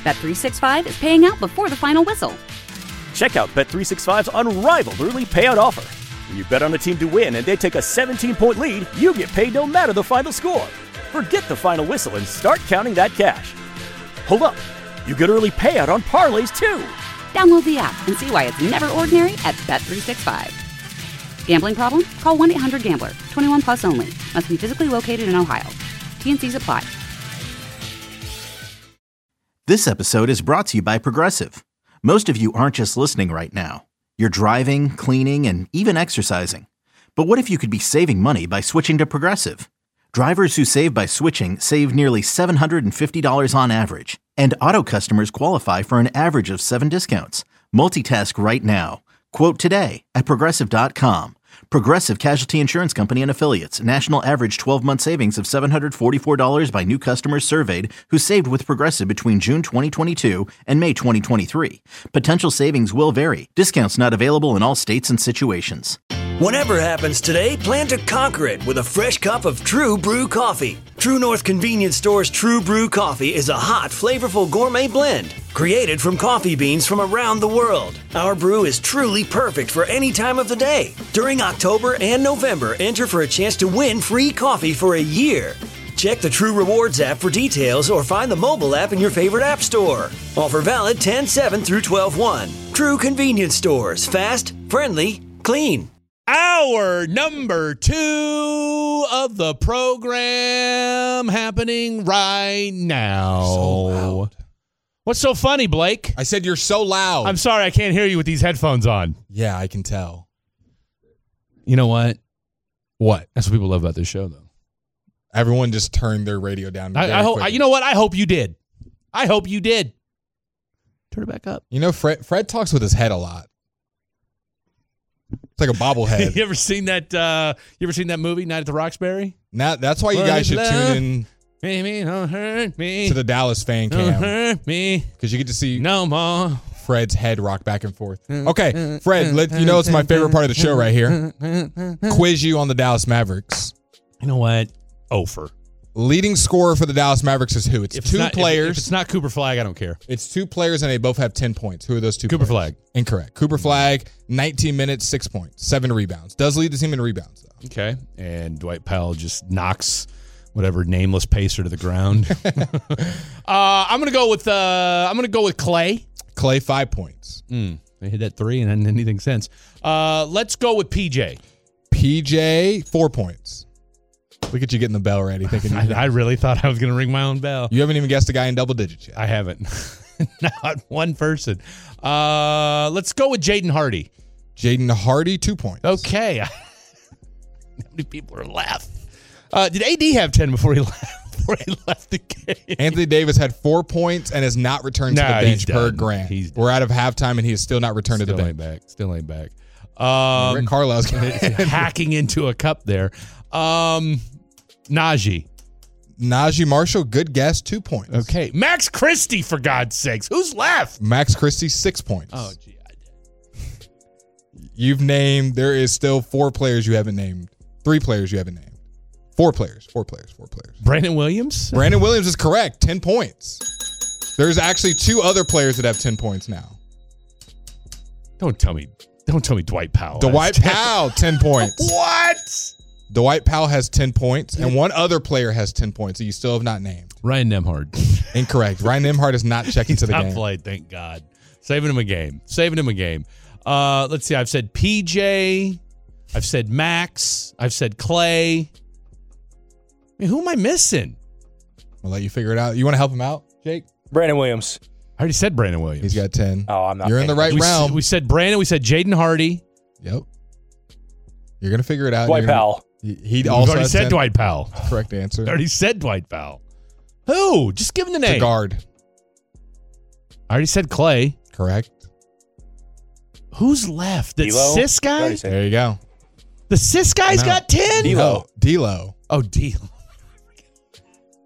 Bet365 is paying out before the final whistle. Check out Bet365's unrivaled early payout offer. When you bet on a team to win and they take a 17-point lead, you get paid no matter the final score. Forget the final whistle and start counting that cash. Hold up. You get early payout on parlays, too. Download the app and see why it's never ordinary at Bet365. Gambling problem? Call 1-800-GAMBLER. 21 plus only. Must be physically located in Ohio. T&Cs apply. This episode is brought to you by Progressive. Most of you aren't just listening right now. You're driving, cleaning, and even exercising. But what if you could be saving money by switching to Progressive? Drivers who save by switching save nearly $750 on average. And auto customers qualify for an average of 7 discounts. Multitask right now. Quote today at Progressive.com. Progressive Casualty Insurance Company and Affiliates. National average 12-month savings of $744 by new customers surveyed who saved with Progressive between June 2022 and May 2023. Potential savings will vary. Discounts not available in all states and situations. Whatever happens today, plan to conquer it with a fresh cup of True Brew coffee. True North Convenience Store's True Brew coffee is a hot, flavorful gourmet blend created from coffee beans from around the world. Our brew is truly perfect for any time of the day. During October and November, enter for a chance to win free coffee for a year. Check the True Rewards app for details or find the mobile app in your favorite app store. Offer valid 10/7 through 12/1. True Convenience Stores. Fast, friendly, clean. Hour number 2 of the program happening right now. So loud. What's so funny, Blake? I said you're so loud. I'm sorry, I can't hear you with these headphones on. Yeah, I can tell. You know what? What? That's what people love about this show, though. Everyone just turned their radio down. I hope. You know what? I hope you did. I hope you did. Turn it back up. You know, Fred talks with his head a lot. It's like a bobblehead. You ever seen that? You ever seen that movie, Night at the Roxbury? Now that's why you guys should tune in. Baby, don't hurt me. To the Dallas fan cam. Don't hurt me. Because you get to see no more Fred's head rock back and forth. Okay, Fred, you know it's my favorite part of the show right here. Quiz you on the Dallas Mavericks. You know what? Ofer. Leading scorer for the Dallas Mavericks is who? It's two players. If it's not Cooper Flagg, I don't care. It's 2 players, and they both have 10 points. Who are those 2 Cooper players? Flagg. Incorrect. Cooper Flagg, 19 minutes, 6 points, 7 rebounds. Does lead the team in rebounds, though. Okay. And Dwight Powell just knocks whatever nameless pacer to the ground. I'm gonna go with Clay. Clay, 5 points. They hit that 3 and then anything since. Let's go with PJ. PJ, 4 points. Look at you getting the bell ready. Thinking I really thought I was going to ring my own bell. You haven't even guessed a guy in double digits yet. I haven't. Not one person. Let's go with Jaden Hardy. Jaden Hardy, 2 points. Okay. How many people are left? Did AD have 10 before he left the game? Anthony Davis had 4 points and has not returned to the bench per Grant. We're out of halftime and he has still not returned to the bench. Still ain't back. Rick Carlisle's hacking into a cup there. Najee Marshall, good guess, 2 points. Okay. Max Christie, for God's sakes. Who's left? Max Christie, 6 points. Oh, gee, I did. You've named, there is still 4 players you haven't named. 3 players you haven't named. 4 players. Brandon Williams? Brandon Williams is correct, 10 points. There's actually 2 other players that have 10 points now. Don't tell me Dwight Powell. Dwight Powell, 10 points. What? Dwight Powell has 10 points, and one other player has 10 points that you still have not named. Ryan Nembhard. Incorrect. Ryan Nembhard is not checked into the game. He's not played, thank God. Saving him a game. Let's see. I've said PJ. I've said Max. I've said Clay. I mean, who am I missing? I'll let you figure it out. You want to help him out, Jake? Brandon Williams. I already said Brandon Williams. He's got 10. Oh, I'm not. You're in the right realm. We said Brandon. We said Jaden Hardy. Yep. You're going to figure it out. Dwight Powell. He also already said 10. Dwight Powell. Correct answer. I already said Dwight Powell. Who? Just give him the name. The guard. I already said Clay. Correct. Who's left? The D'Lo? Cis guy? There you go. The Cis guy's got 10? D'Lo. Oh, D'Lo.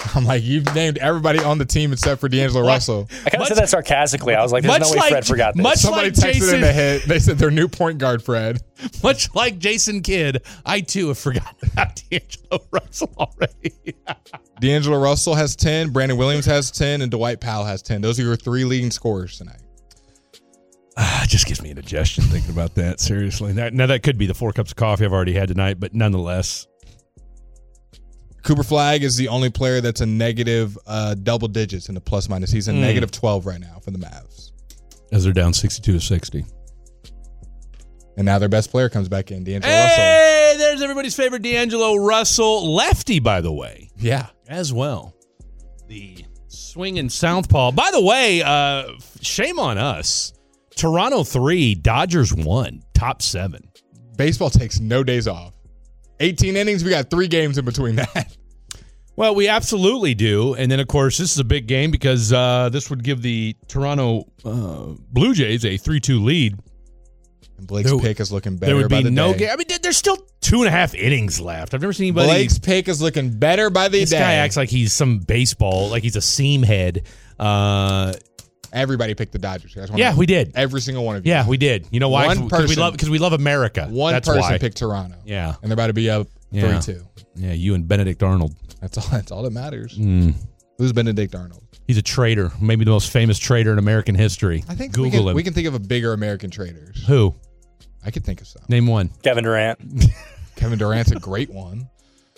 I'm like, you've named everybody on the team except for D'Angelo Russell. I kind of said that sarcastically. I was like, there's no way Fred forgot this. Somebody texted in the hit. They said their new point guard, Fred. Much like Jason Kidd, I too have forgotten about D'Angelo Russell already. D'Angelo Russell has 10, Brandon Williams has 10, and Dwight Powell has 10. Those are your 3 leading scorers tonight. It just gives me indigestion thinking about that, seriously. Now, that could be the 4 cups of coffee I've already had tonight, but nonetheless. Cooper Flagg is the only player that's a negative double digits in the plus minus. He's a negative 12 right now for the Mavs. As they're down 62-60. And now their best player comes back in, D'Angelo Russell. Hey, there's everybody's favorite D'Angelo Russell. Lefty, by the way. Yeah. As well. The swinging southpaw. By the way, shame on us. Toronto 3, Dodgers 1, top 7. Baseball takes no days off. 18 innings, we got 3 games in between that. Well, we absolutely do. And then, of course, this is a big game because this would give the Toronto Blue Jays a 3-2 lead. And Blake's pick is looking better. There would be by the no day. game. I mean, there's still 2.5 innings left. I've never seen anybody. Blake's pick is looking better by the day. This guy acts like he's some baseball, like he's a seam head. Everybody picked the Dodgers. Yeah, we did. Every single one of you. Yeah, we did. You know why? Because we love America. One That's person why. picked Toronto. Yeah. And they're about to be up 3-2. Yeah, you and Benedict Arnold. That's all that matters. Who's Benedict Arnold? He's a traitor. Maybe the most famous traitor in American history. I think Google him. We can think of a bigger American traders. Who? I could think of some. Name one. Kevin Durant. Kevin Durant's a great one.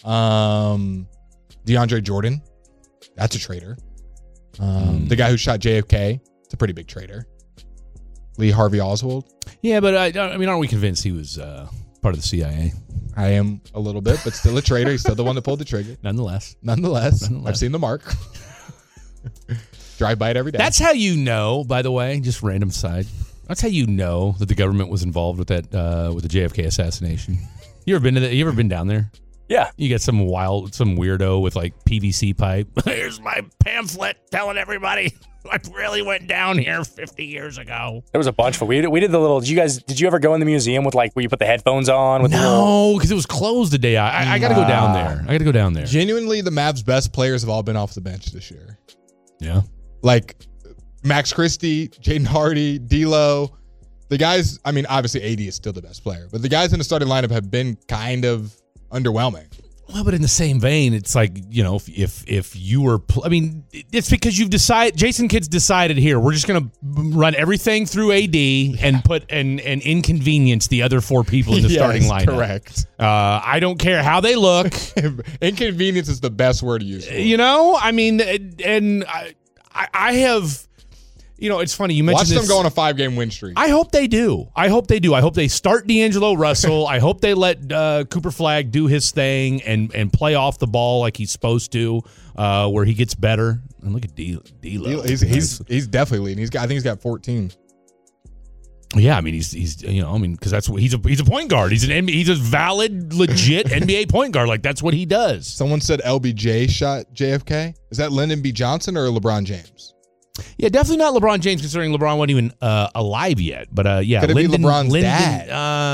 DeAndre Jordan. That's a traitor. The guy who shot JFK. It's a pretty big traitor. Lee Harvey Oswald. Yeah, but I mean, aren't we convinced he was part of the CIA? I am a little bit, but still a traitor. He's still the one that pulled the trigger. Nonetheless. I've seen the mark. Drive by it every day. That's how you know, by the way, just random side. That's how you know that the government was involved with that with the JFK assassination. You ever been down there? Yeah. You get some weirdo with like PVC pipe. Here's my pamphlet telling everybody I really went down here 50 years ago. There was a bunch of we did the little. Did you ever go in the museum with like where you put the headphones on? With no, because it was closed the day. I got to go down there. I got to go down there. Genuinely, the Mavs' best players have all been off the bench this year. Yeah. Like Max Christie, Jaden Hardy, D'Lo. The guys, I mean, obviously AD is still the best player, but the guys in the starting lineup have been kind underwhelming. Well, but in the same vein, it's like, you know, if you were, I mean, it's because you've decided, Jason Kidd's decided here, we're just going to run everything through AD and put and inconvenience the other 4 people in the starting lineup. Correct. I don't care how they look. Inconvenience is the best word to use for it. You know, I mean, and I have, you know, it's funny. You mentioned Watch them go on a 5-game win streak. I hope they do. I hope they start D'Angelo Russell. I hope they let Cooper Flagg do his thing and play off the ball like he's supposed to, where he gets better. And look at D'Lo. He's definitely leading. I think he's got 14. Yeah, I mean he's you know, I mean, because that's what he's a point guard. He's a valid, legit NBA point guard. Like that's what he does. Someone said LBJ shot JFK. Is that Lyndon B. Johnson or LeBron James? Yeah, definitely not LeBron James, considering LeBron wasn't even alive yet. But yeah, could it be LeBron's dad?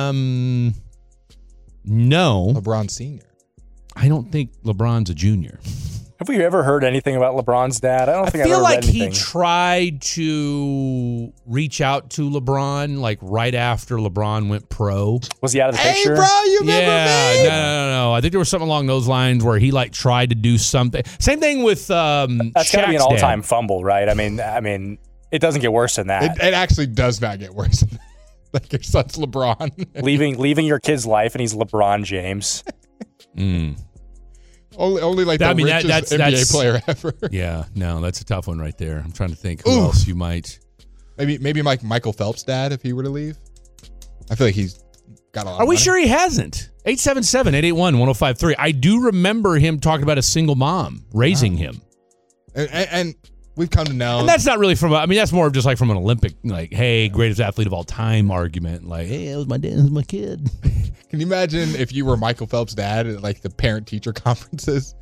No, LeBron Sr. I don't think LeBron's a junior. Have we ever heard anything about LeBron's dad? I feel like he tried to reach out to LeBron like right after Lebron went pro. Was he out of the picture? Hey, bro, you remember me? No. I think there was something along those lines where he like tried to do something. Same thing with that's gotta be an all-time fumble, right? I mean, it doesn't get worse than that. It actually does not get worse than that. Like your son's LeBron. leaving your kid's life, and he's LeBron James. Only like the richest NBA player ever. Yeah, no, that's a tough one right there. I'm trying to think who else you might. Maybe Michael Phelps' dad if he were to leave. I feel like he's got a lot. Are we sure he hasn't? 877-881-1053. I do remember him talking about a single mom raising him. And we've come to know. And that's not really that's more of just like from an Olympic, like, hey, greatest athlete of all time argument. Like, hey, that was my dad, that was my kid. Can you imagine if you were Michael Phelps' dad at like the parent-teacher conferences?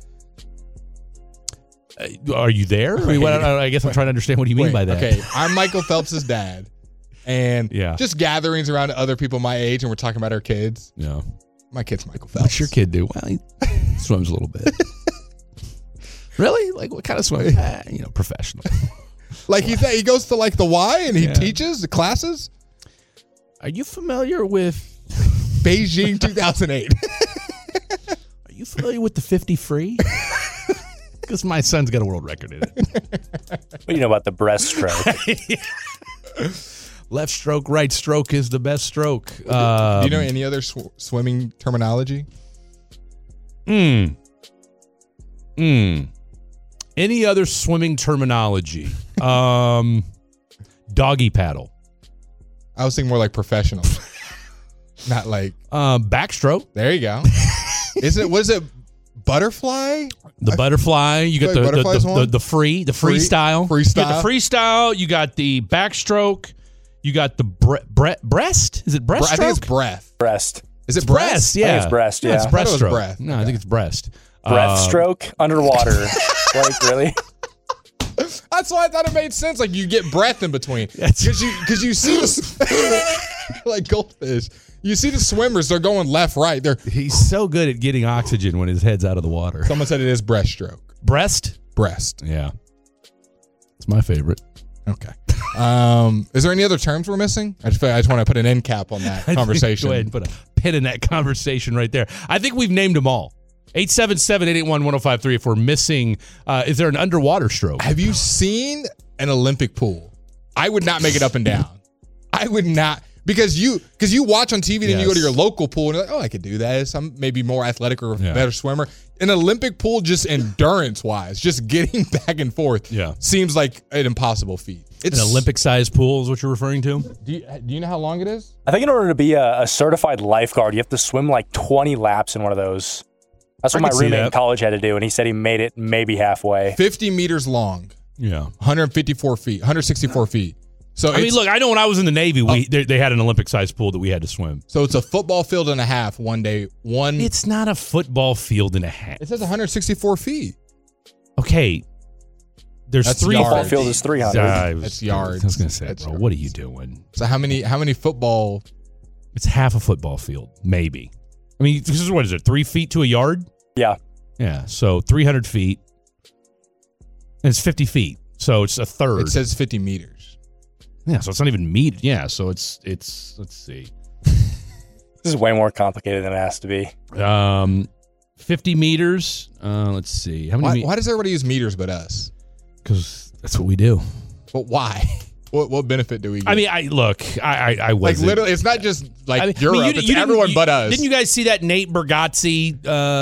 Are you there? I guess I'm trying to understand what you mean by that. Okay, I'm Michael Phelps' dad. And just gatherings around other people my age, and we're talking about our kids. Yeah. My kid's Michael Phelps. What's your kid do? Well, he swims a little bit. Really? Like what kind of swim? Professional. Like he goes to like the Y and he teaches the classes. Are you familiar with Beijing 2008? Are you familiar with the 50 free? Because my son's got a world record in it. What do you know about the breaststroke? Left stroke, right stroke is the best stroke. Do you know any other swimming terminology? Any other swimming terminology? Doggy paddle. I was thinking more like professional. Not like backstroke. There you go. Was it butterfly? The butterfly. You got the freestyle. Freestyle. You got the freestyle. You got the backstroke. You got the breast. Is it breaststroke? I think it's breath. Breast. Is it breast? Yeah. I think it's breast. Yeah. It's breaststroke. Breath. No, I think it's breast. Breaststroke underwater. Like really? That's why I thought it made sense. Like you get breath in between because you see like goldfish. You see the swimmers, they're going left, right. He's so good at getting oxygen when his head's out of the water. Someone said it is breaststroke. Breast? Breast. Yeah. It's my favorite. Okay. Is there any other terms we're missing? I just want to put an end cap on that conversation. Go ahead and put a pin in that conversation right there. I think we've named them all. 877-881-1053 if we're missing. Is there an underwater stroke? Have you seen an Olympic pool? I would not make it up and down. I would not. Because you watch on TV, then you go to your local pool and you're like, oh, I could do that. I'm maybe more athletic or a better swimmer. An Olympic pool, just endurance-wise, just getting back and forth, seems like an impossible feat. It's an Olympic-sized pool is what you're referring to? Do you know how long it is? I think in order to be a certified lifeguard, you have to swim like 20 laps in one of those. That's what my roommate in college had to do, and he said he made it maybe halfway. 50 meters long. Yeah. 154 feet, 164 feet. So I mean, look, I know when I was in the Navy, they had an Olympic-sized pool that we had to swim. So it's a football field and a half one day. It's not a football field and a half. It says 164 feet. Okay. There's That's three. Football field is 300. That's yards. I was going to say, That's bro, yards. what are you doing? So how many football? It's half a football field, maybe. I mean, this is what is it? 3 feet to a yard? Yeah. Yeah. So 300 feet. And it's 50 feet. So it's a third. It says 50 meters. Yeah, so it's not even meter. Yeah, so it's let's see. This is way more complicated than it has to be. 50 meters. Let's see. How many? Why does everybody use meters but us? Because that's what we do. But why? What benefit do we get? I mean, I like wasn't. literally, it's not just like Europe. I mean, it's everyone but us. Didn't you guys see that Nate Bargatze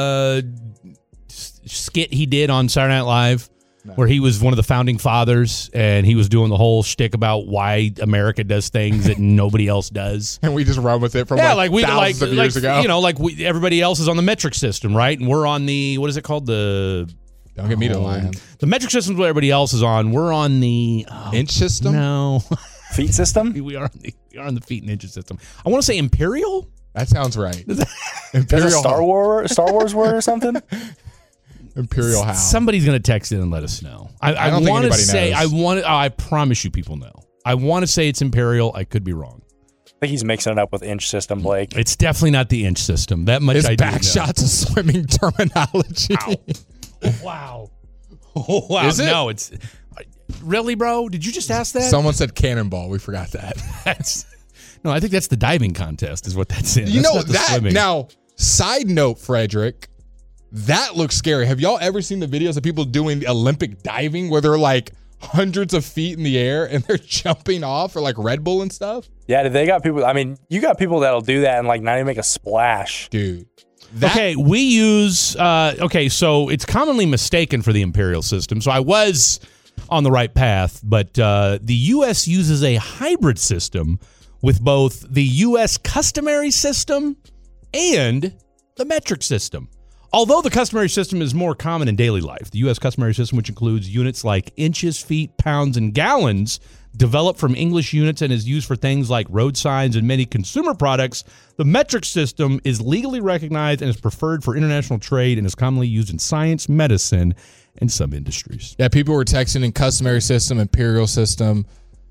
skit he did on Saturday Night Live? No. Where he was one of the founding fathers, and he was doing the whole shtick about why America does things that nobody else does, and we just run with it from thousands of years ago. You know, everybody else is on the metric system, right? And we're on the what is it called? Don't get me to lying. The metric system is what everybody else is on. We're on the inch system. No, feet system. We are on the feet and inches system. I want to say imperial. That sounds right. Imperial. Star Wars word or something. Imperial House. Somebody's going to text in and let us know. I don't think anybody knows. I promise you people know. I want to say it's Imperial. I could be wrong. I think he's mixing it up with inch system, Blake. It's definitely not the inch system. That much I do know. Back shots of swimming terminology. Wow. Wow. Is it? No, it's... Really, bro? Did you just ask that? Someone said cannonball. We forgot that. No, I think that's the diving contest is what that's in. You that's know that. Swimming. Now, side note, Frederick, that looks scary. Have y'all ever seen the videos of people doing Olympic diving where they're like hundreds of feet in the air and they're jumping off, or like Red Bull and stuff? Yeah, they got people. I mean, you got people that'll do that and like not even make a splash. Dude. Okay, we use, so it's commonly mistaken for the imperial system. So I was on the right path, but the U.S. uses a hybrid system with both the U.S. customary system and the metric system. Although the customary system is more common in daily life, the U.S. customary system, which includes units like inches, feet, pounds, and gallons, developed from English units and is used for things like road signs and many consumer products, the metric system is legally recognized and is preferred for international trade and is commonly used in science, medicine, and some industries. Yeah, people were texting in customary system, imperial system,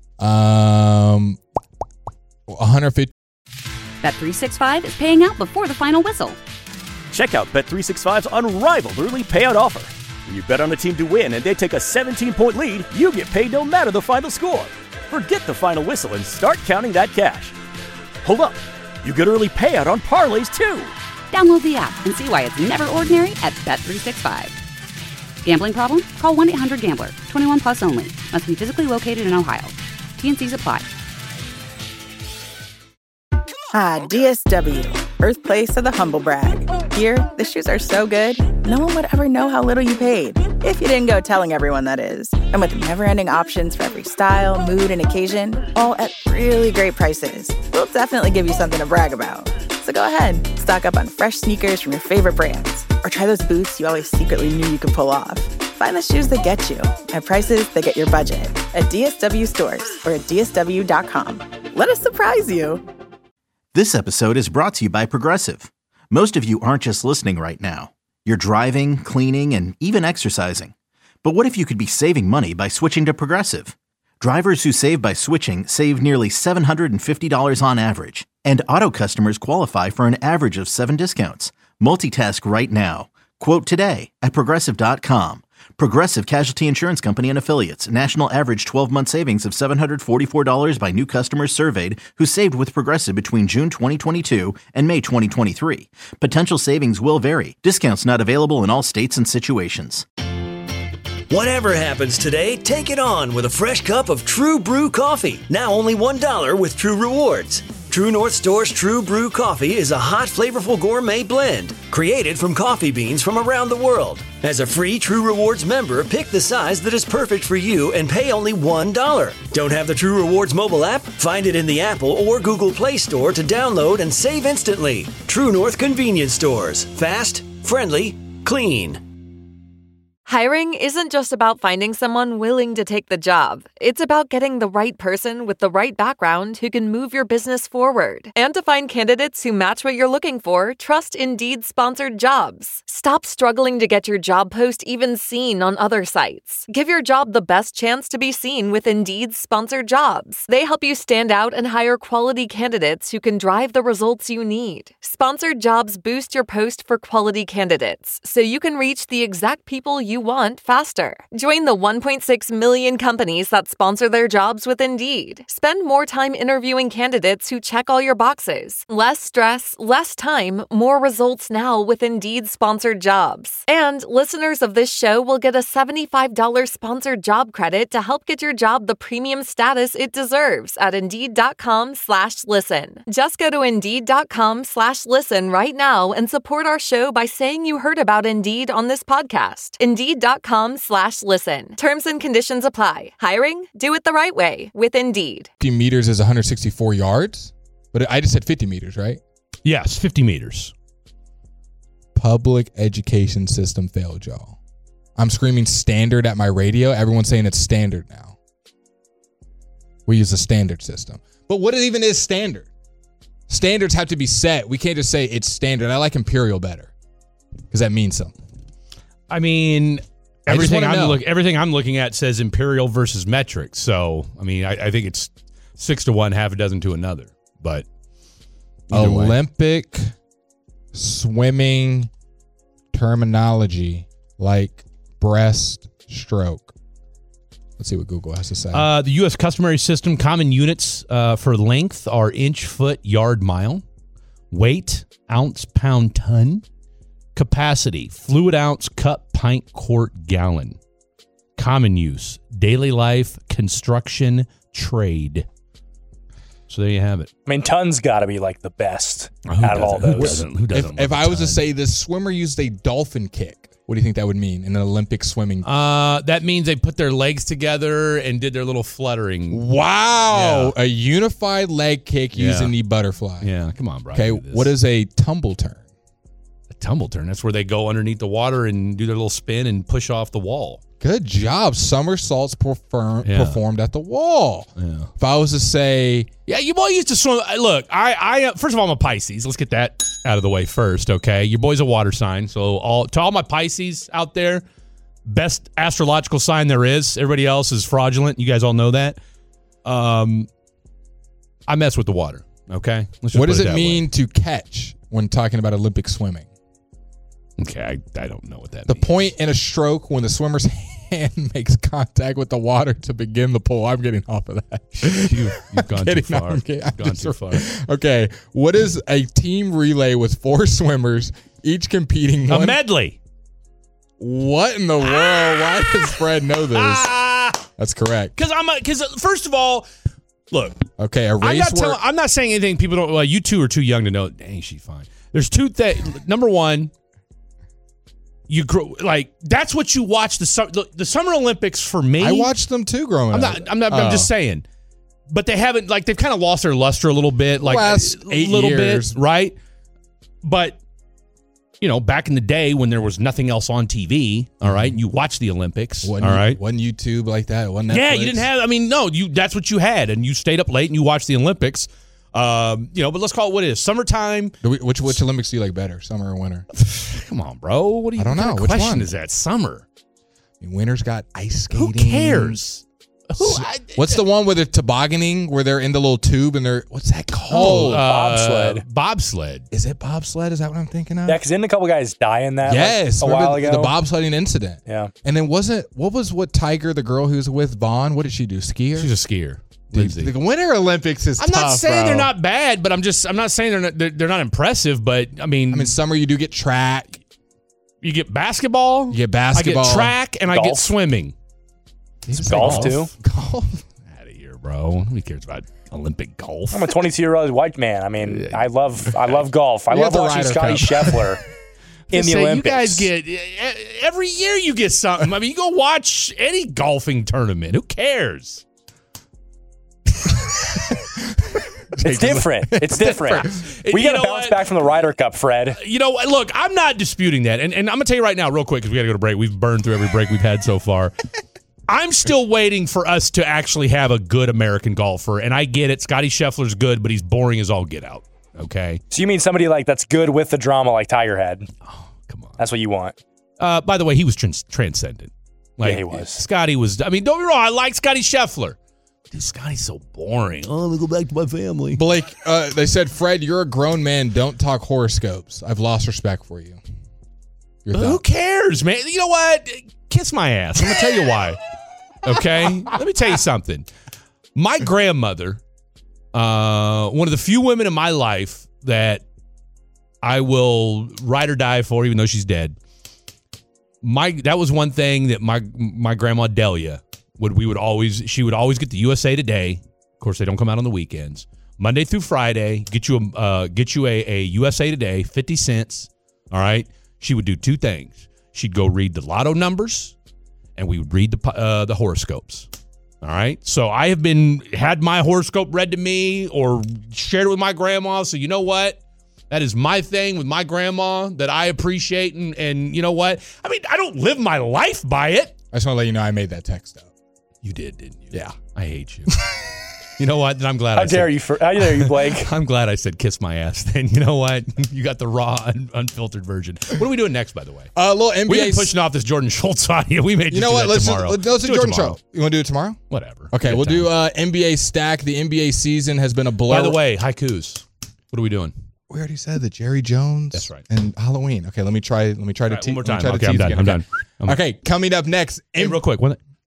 150. Bet365 is paying out before the final whistle. Check out Bet365's unrivaled early payout offer. When you bet on a team to win and they take a 17-point lead, you get paid no matter the final score. Forget the final whistle and start counting that cash. Hold up. You get early payout on parlays, too. Download the app and see why it's never ordinary at Bet365. Gambling problem? Call 1-800-GAMBLER. 21 plus only. Must be physically located in Ohio. T&Cs apply. DSW, birthplace of the humble brag. Here, the shoes are so good, no one would ever know how little you paid. If you didn't go telling everyone, that is. And with never-ending options for every style, mood, and occasion, all at really great prices, we'll definitely give you something to brag about. So go ahead, stock up on fresh sneakers from your favorite brands, or try those boots you always secretly knew you could pull off. Find the shoes that get you at prices that get your budget at DSW stores or at DSW.com. Let us surprise you. This episode is brought to you by Progressive. Most of you aren't just listening right now. You're driving, cleaning, and even exercising. But what if you could be saving money by switching to Progressive? Drivers who save by switching save nearly $750 on average. And auto customers qualify for an average of 7 discounts. Multitask right now. Quote today at Progressive.com. Progressive Casualty Insurance Company and Affiliates. National average 12-month savings of $744 by new customers surveyed who saved with Progressive between June 2022 and May 2023. Potential savings will vary. Discounts not available in all states and situations. Whatever happens today, take it on with a fresh cup of True Brew coffee. Now only $1 with True Rewards. True North Store's True Brew Coffee is a hot, flavorful gourmet blend created from coffee beans from around the world. As a free True Rewards member, pick the size that is perfect for you and pay only $1. Don't have the True Rewards mobile app? Find it in the Apple or Google Play Store to download and save instantly. True North Convenience Stores. Fast, friendly, clean. Hiring isn't just about finding someone willing to take the job. It's about getting the right person with the right background who can move your business forward. And to find candidates who match what you're looking for, trust Indeed-sponsored jobs. Stop struggling to get your job post even seen on other sites. Give your job the best chance to be seen with Indeed-sponsored jobs. They help you stand out and hire quality candidates who can drive the results you need. Sponsored jobs boost your post for quality candidates, so you can reach the exact people you want faster. Join the 1.6 million companies that sponsor their jobs with Indeed. Spend more time interviewing candidates who check all your boxes. Less stress, less time, more results now with Indeed-sponsored jobs. And listeners of this show will get a $75 sponsored job credit to help get your job the premium status it deserves at Indeed.com/listen. Just go to Indeed.com/listen right now and support our show by saying you heard about Indeed on this podcast. Indeed.com/listen. Terms and conditions apply. Hiring? Do it the right way with Indeed. 50 meters is 164 yards, but I just said 50 meters, right? Yes, 50 meters. Public education system failed, y'all. I'm screaming standard at my radio. Everyone's saying it's standard now. We use a standard system. But what even is standard? Standards have to be set. We can't just say it's standard. I like imperial better because that means something. I mean, everything I'm looking at says imperial versus metric. So, I mean, I think it's 6 to 1, half a dozen to another. But Olympic swimming terminology like breaststroke. Let's see what Google has to say. The U.S. customary system common units for length are inch, foot, yard, mile. Weight, ounce, pound, ton. Capacity, fluid ounce, cup, pint, quart, gallon. Common use, daily life, construction, trade. So there you have it. I mean, ton's got to be like the best out of all those. Who doesn't if I was to say this swimmer used a dolphin kick, what do you think that would mean in an Olympic swimming? That means they put their legs together and did their little fluttering. Wow. Yeah. A unified leg kick using the butterfly. Yeah, come on, bro. Okay, what is a tumble turn? A tumble turn. That's where they go underneath the water and do their little spin and push off the wall. Good job. Somersaults performed at the wall. Yeah. If I was to say... Yeah, you boy used to swim. Look, I first of all, I'm a Pisces. Let's get that out of the way first, okay? Your boy's a water sign. So to all my Pisces out there, best astrological sign there is. Everybody else is fraudulent. You guys all know that. I mess with the water, okay? What does it mean to catch when talking about Olympic swimming? Okay, I don't know what that The means. point in a stroke when the swimmer's hand makes contact with the water to begin the pull. I'm getting off of that. You've gone too far. I'm gone too far. Okay, what is a team relay with 4 swimmers, each competing A medley. What in the world? Why does Fred know this? That's correct. Because first of all, look. Okay, a race. I'm not saying anything people don't. Well, you two are too young to know. Dang, she's fine. There's 2 things. Number one, you grow like that's what you watch the Summer Olympics for me. I watched them too growing up. I'm just saying, but they haven't they've kind of lost their luster a little bit. Like last 8 years, bit, right? But. Back in the day when there was nothing else on TV, all right, and you watched the Olympics, wasn't YouTube like that? Wasn't Netflix? Yeah, you didn't have. That's what you had, and you stayed up late and you watched the Olympics. But let's call it what it is. Summertime. Which Olympics do you like better, summer or winter? Come on, bro. What do you? I don't know. Which question one is that? Summer. Winter's got ice skating. Who cares? What's the one where they're tobogganing, where they're in the little tube and what's that called? Bobsled. Bobsled. Is it bobsled? Is that what I'm thinking of? Yeah, because didn't a couple guys die in that a while ago? The bobsledding incident. Yeah. And then what Tiger, the girl who was with Vaughn, what did she do? Skier? She's a skier. Dude, the Winter Olympics is tough, I'm not saying bro. they're not bad, but I'm not saying they're not impressive, but I mean summer you do get track. You get basketball. You get basketball. I get track and golf. I get swimming. Golf too? Golf? Out of here, bro. Who cares about Olympic golf? I'm a 22-year-old white man. I mean, I love golf. I love watching Scotty Scheffler in the Olympics. You guys get every year you get something. I mean, you go watch any golfing tournament. Who cares? It's different. It's different. We got to bounce back from the Ryder Cup, Fred. Look, I'm not disputing that. And I'm going to tell you right now, real quick, because we got to go to break. We've burned through every break we've had so far. I'm still waiting for us to actually have a good American golfer. And I get it. Scotty Scheffler's good, but he's boring as all get out. Okay? So you mean somebody that's good with the drama like Tiger had? Oh, come on. That's what you want. By the way, he was transcendent. Yeah, he was. Scotty was, don't be wrong. I like Scotty Scheffler. Dude, Scotty's so boring. Oh, let me go back to my family. Blake, they said, Fred, you're a grown man. Don't talk horoscopes. I've lost respect for you. Who cares, man? You know what? Kiss my ass. I'm going to tell you why. Okay? Let me tell you something. My grandmother, one of the few women in my life that I will ride or die for, even though she's dead. That was one thing that my grandma Delia she would always get the USA Today. Of course, they don't come out on the weekends. Monday through Friday, get you a USA Today, 50 cents. All right. She would do 2 things. She'd go read the lotto numbers, and we would read the horoscopes. All right. So I have had my horoscope read to me or shared it with my grandma. So you know what? That is my thing with my grandma that I appreciate. And you know what? I mean, I don't live my life by it. I just want to let you know I made that text up. You did, didn't you? Yeah. I hate you. You know what? Then I'm glad How dare you, Blake? I'm glad I said kiss my ass then. You know what? You got the raw, unfiltered version. What are we doing next, by the way? A little NBA. We've been pushing off this Jordan Schultz audio. We may just do that tomorrow. Let's do Jordan Schultz. You want to do it tomorrow? Whatever. Okay, we'll do NBA stack. The NBA season has been a blur. By the way, haikus. What are we doing? We already said that Jerry Jones. That's right. And Halloween. Okay, let me try to one more time. Okay, I'm done. Okay, coming up next. Hey, real quick.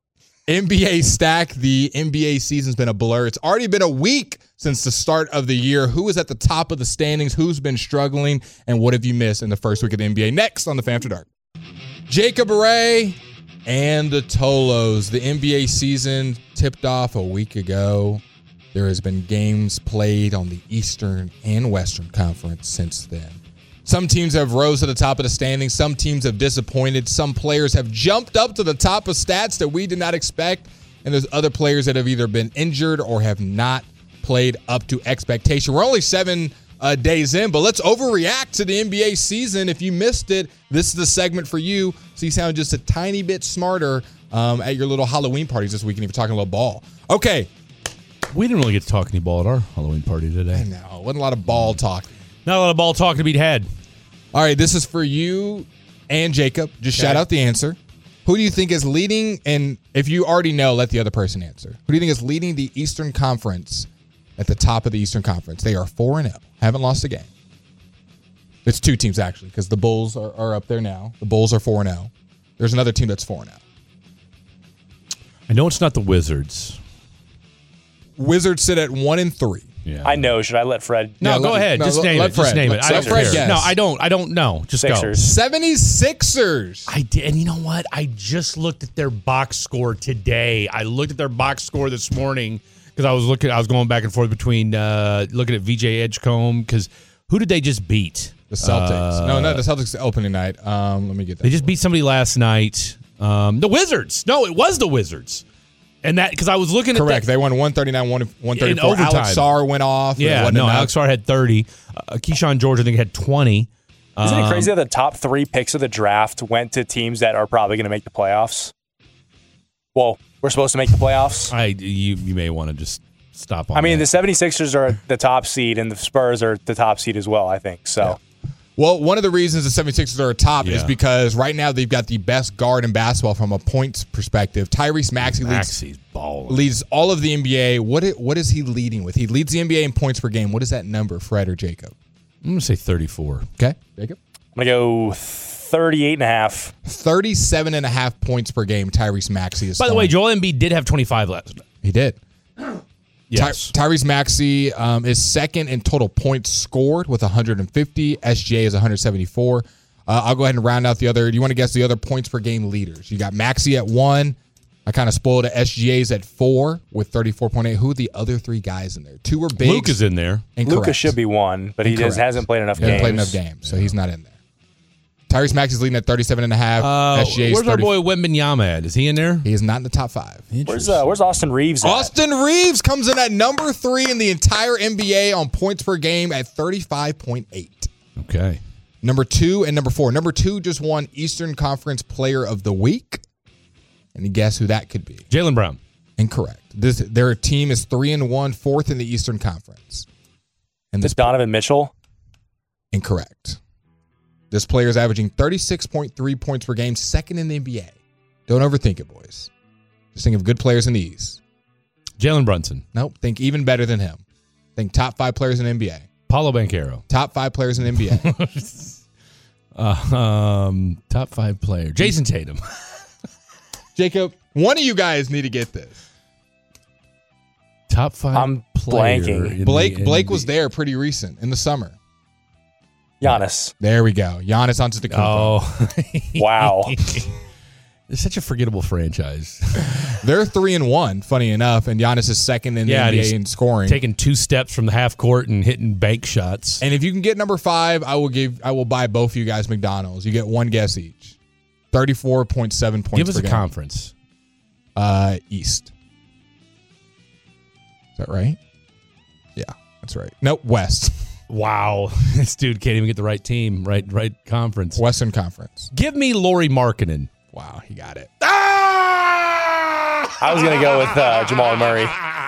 NBA stack. The NBA season's been a blur. It's already been a week since the start of the year. Who is at the top of the standings? Who's been struggling? And what have you missed in the first week of the NBA? Next on the Fan After Dark. Jacob Ray and the Tolos. The NBA season tipped off a week ago. There has been games played on the Eastern and Western Conference since then. Some teams have rose to the top of the standings. Some teams have disappointed. Some players have jumped up to the top of stats that we did not expect. And there's other players that have either been injured or have not played up to expectation. We're only 7 days in, but let's overreact to the NBA season. If you missed it, this is the segment for you. So you sound just a tiny bit smarter at your little Halloween parties this weekend if you're talking a little ball. Okay. We didn't really get to talk any ball at our Halloween party today. I know. Wasn't a lot of ball talk. Not a lot of ball talk to be had. All right, this is for you and Jacob. Just shout out the answer. Who do you think is leading? And if you already know, let the other person answer. Who do you think is leading the Eastern Conference at the top of the Eastern Conference? They are 4-0. Haven't lost a game. It's 2 teams, actually, because the Bulls are up there now. The Bulls are 4-0. There's another team that's 4-0. I know it's not the Wizards. Wizards sit at 1-3. Yeah. I know. Should I let Fred? No, go ahead. Just name it. Just name it. I don't care. No, I don't know. Just Sixers. go. 76ers. I did. And you know what? I just looked at their box score today. I looked at their box score this morning because I was going back and forth between looking at VJ Edgecombe because who did they just beat? The Celtics. No, the Celtics opening night. Let me get that. They just beat somebody last night. The Wizards. No, it was the Wizards. And that, because I was looking Correct. at They won 139, 134. in overtime. Alex Sarr went off. Yeah, no, Alex Sarr had 30. Keyshawn George, I think, had 20. Isn't it crazy that the top 3 picks of the draft went to teams that are probably going to make the playoffs? Well, we're supposed to make the playoffs. You may want to just stop on I mean, that. the 76ers are the top seed, and the Spurs are the top seed as well, I think. So. Yeah. Well, one of the reasons the 76ers are top is because right now they've got the best guard in basketball from a points perspective. Tyrese Maxey leads all of the NBA. What is he leading with? He leads the NBA in points per game. What is that number, Fred or Jacob? I'm going to say 34. Okay, Jacob? I'm going to go 38.5. 37.5 points per game Tyrese Maxey is By the way, Joel Embiid did have 25 last night. He did. Yes. Tyrese Maxey is second in total points scored with 150. SGA is 174. I'll go ahead and round out the other. Do you want to guess the other points per game leaders? You got Maxey at 1. I kind of spoiled it. SGA's at 4 with 34.8. Who are the other 3 guys in there? 2 were big. Luke is in there. Luka should be 1, but he just hasn't played enough games. Hasn't played enough games, so he's not in there. Tyrese Maxey's leading at 37.5. SGA's where's our boy Wembanyama at? Is he in there? He is not in the top 5. Where's Austin Reeves at? Austin Reeves comes in at number 3 in the entire NBA on points per game at 35.8. Okay. Number 2 and number 4. Number 2 just won Eastern Conference Player of the Week. Any guess who that could be? Jaylen Brown. Incorrect. Their team is 3-1, 4th in the Eastern Conference. And this Donovan Mitchell? Incorrect. This player is averaging 36.3 points per game, 2nd in the NBA. Don't overthink it, boys. Just think of good players in the East. Jalen Brunson. Nope. Think even better than him. Think top 5 players in the NBA. Paulo Banchero. Top 5 players in the NBA. Top 5 player. Jason Tatum. Jacob, one of you guys need to get this. Top 5 I'm player. blanking. Blake was there pretty recent in the summer. Giannis. There we go. Giannis Antetokounmpo. Oh. Wow. It's such a forgettable franchise. They're 3-1, funny enough, and Giannis is 2nd in the NBA in scoring. Taking 2 steps from the half court and hitting bank shots. And if you can get number 5, I will buy both of you guys McDonald's. You get one guess each. 34.7 points per game. Give us a conference. East. Is that right? Yeah, that's right. Nope, West. Wow. This dude can't even get the right team, right conference. Western Conference. Give me Lauri Markkanen. Wow, he got it. I was going to go with Jamal Murray.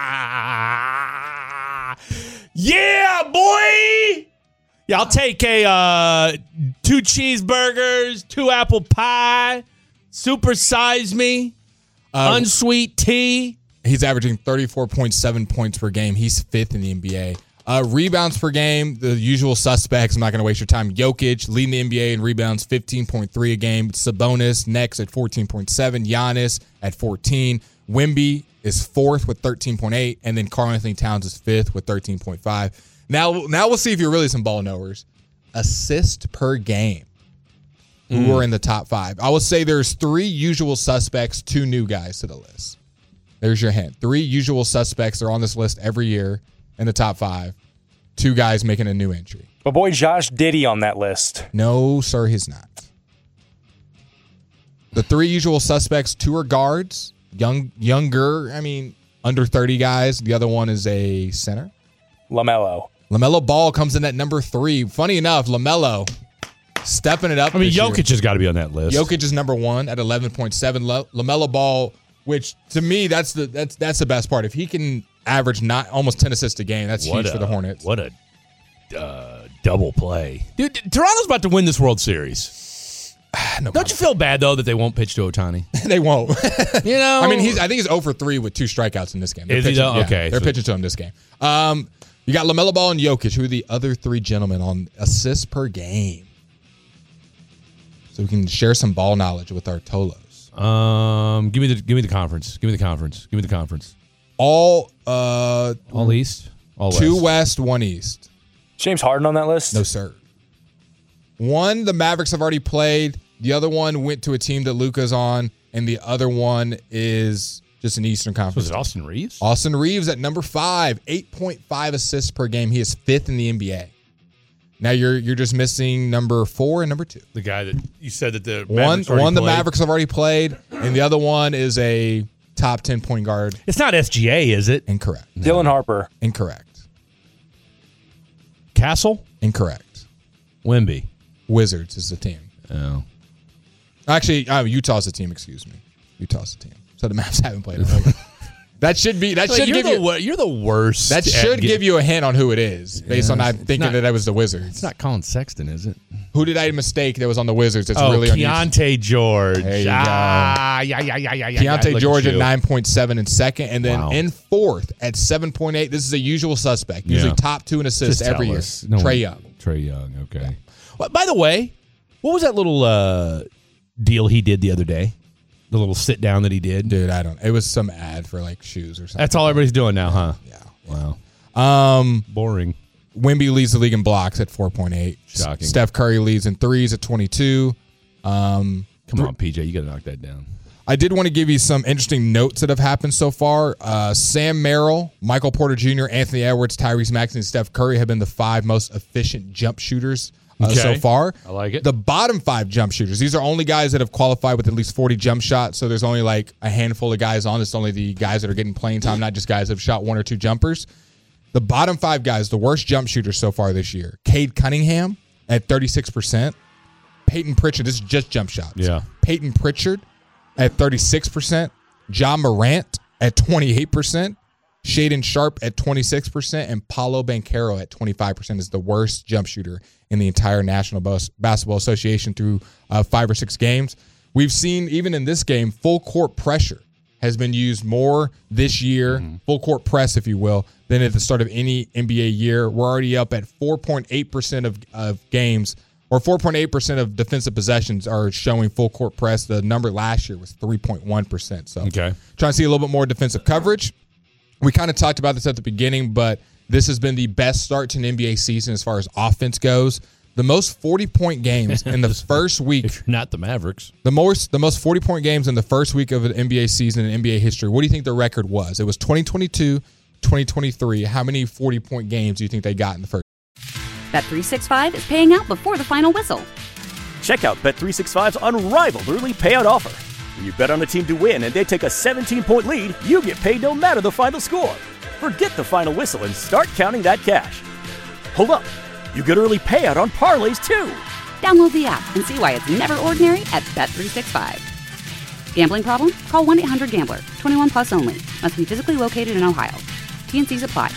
Yeah, boy! Yeah, I'll take 2 cheeseburgers, 2 apple pie, super size me, unsweet tea. He's averaging 34.7 points per game. He's 5th in the NBA. Rebounds per game, the usual suspects. I'm not going to waste your time. Jokic leading the NBA in rebounds, 15.3 a game. Sabonis next at 14.7. Giannis at 14. Wemby is 4th with 13.8. And then Karl-Anthony Towns is 5th with 13.5. Now we'll see if you're really some ball knowers. Assist per game. Who are in the top 5? I will say there's 3 usual suspects, 2 new guys to the list. There's your hint. 3 usual suspects are on this list every year in the top 5. 2 guys making a new entry. But boy, Josh Giddey on that list. No, sir, he's not. The 3 usual suspects, 2 are guards. Younger, under 30 guys. The other one is a center. LaMelo Ball comes in at number 3. Funny enough, LaMelo stepping it up. Jokic has got to be on that list. Jokic is number 1 at 11.7. LaMelo Ball, which to me that's the best part. If he can average almost 10 assists a game, that's huge for the Hornets. What a double play, dude! Toronto's about to win this World Series. Don't you feel bad though that they won't pitch to Ohtani? They won't. I think he's 0 for 3 with 2 strikeouts in this game. Is he though? Okay, they're pitching to him this game. You got LaMelo Ball and Jokic. Who are the other three gentlemen on assists per game? So we can share some ball knowledge with our Tolos. Give me the conference. Give me the conference. All East. All two West, one East. James Harden on that list? No, sir. One, the Mavericks have already played. The other one went to a team that Luka's on, and the other one is just an Eastern Conference. Was it Austin Reeves? Austin Reeves at number 5, 8.5 assists per game. He is 5th in the NBA. Now you're just missing number 4 and number 2. The guy that you said that the Mavericks the Mavericks have already played, and the other one is a top 10 point guard. It's not SGA, is it? Incorrect. No. Dylan Harper. Incorrect. Castle? Incorrect. Wemby. Wizards is the team. Oh. Actually, Utah's the team, excuse me. Utah's the team. So the Mavs haven't played it. That should give you. You're the worst. That should give you a hint on who it is, based on thinking that was the Wizards. It's not Colin Sexton, is it? Who did I mistake that was on the Wizards? It's really Keontae George. There you go. Yeah. Keontae George at 9.7 in second, and then in fourth at 7.8. This is a usual suspect. Usually top 2 in assists every year. Trae Young. Trae Young. Okay. Yeah. Well, by the way, what was that little deal he did the other day? The little sit down that he did? Dude, I don't. It was some ad for like shoes or something. That's all everybody's doing now, huh? Yeah. Wow. Boring. Wemby leads the league in blocks at 4.8. Shocking. Steph Curry leads in threes at 22. Come on, PJ. You got to knock that down. I did want to give you some interesting notes that have happened so far. Sam Merrill, Michael Porter Jr., Anthony Edwards, Tyrese Maxey, and Steph Curry have been the 5 most efficient jump shooters so far. I like it. The bottom 5 jump shooters, these are only guys that have qualified with at least 40 jump shots, so there's only like a handful of guys on. It's only the guys that are getting playing time, not just guys that have shot 1 or 2 jumpers. The bottom 5 guys, the worst jump shooters so far this year. Cade Cunningham at 36%. Peyton Pritchard, this is just jump shots. Yeah. Peyton Pritchard at 36%. John Morant at 28%. Shaedon Sharpe at 26%, and Paolo Banchero at 25% is the worst jump shooter in the entire National Basketball Association through 5 or 6 games. We've seen, even in this game, full court pressure has been used more this year, full court press, if you will, than at the start of any NBA year. We're already up at 4.8% of games, or 4.8% of defensive possessions are showing full court press. The number last year was 3.1%. So trying to see a little bit more defensive coverage. We kind of talked about this at the beginning, but this has been the best start to an NBA season as far as offense goes. The most 40-point games in the first week. If you're not the Mavericks. The most 40-point games in the first week of an NBA season in NBA history. What do you think the record was? It was 2022, 2023. How many 40-point games do you think they got in the first? Bet365 is paying out before the final whistle. Check out Bet365's unrivaled early payout offer. When you bet on a team to win and they take a 17-point lead, you get paid no matter the final score. Forget the final whistle and start counting that cash. Hold up. You get early payout on parlays, too. Download the app and see why it's never ordinary at Bet365. Gambling problem? Call 1-800-GAMBLER. 21 plus only. Must be physically located in Ohio. T&Cs apply.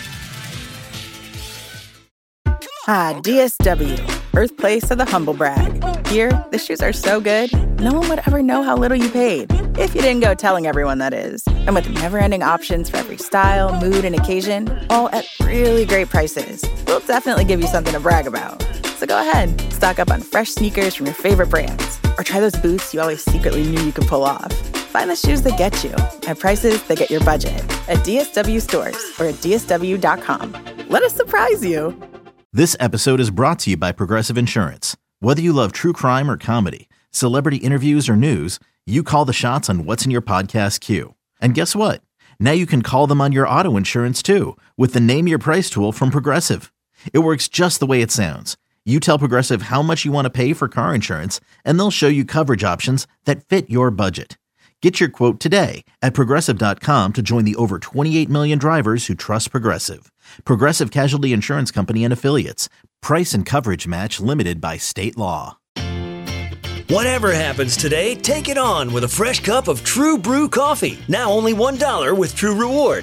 DSW, birthplace of the humble brag. Here, the shoes are so good, no one would ever know how little you paid. If you didn't go telling everyone, that is. And with never-ending options for every style, mood, and occasion, all at really great prices, we'll definitely give you something to brag about. So go ahead, stock up on fresh sneakers from your favorite brands, or try those boots you always secretly knew you could pull off. Find the shoes that get you at prices that get your budget at DSW stores or at DSW.com. Let us surprise you. This episode is brought to you by Progressive Insurance. Whether you love true crime or comedy, celebrity interviews or news, you call the shots on what's in your podcast queue. And guess what? Now you can call them on your auto insurance too with the Name Your Price tool from Progressive. It works just the way it sounds. You tell Progressive how much you want to pay for car insurance, and they'll show you coverage options that fit your budget. Get your quote today at Progressive.com to join the over 28 million drivers who trust Progressive. Progressive Casualty Insurance Company and Affiliates. Price and coverage match limited by state law. Whatever happens today, take it on with a fresh cup of True Brew coffee. Now only $1 with True Rewards.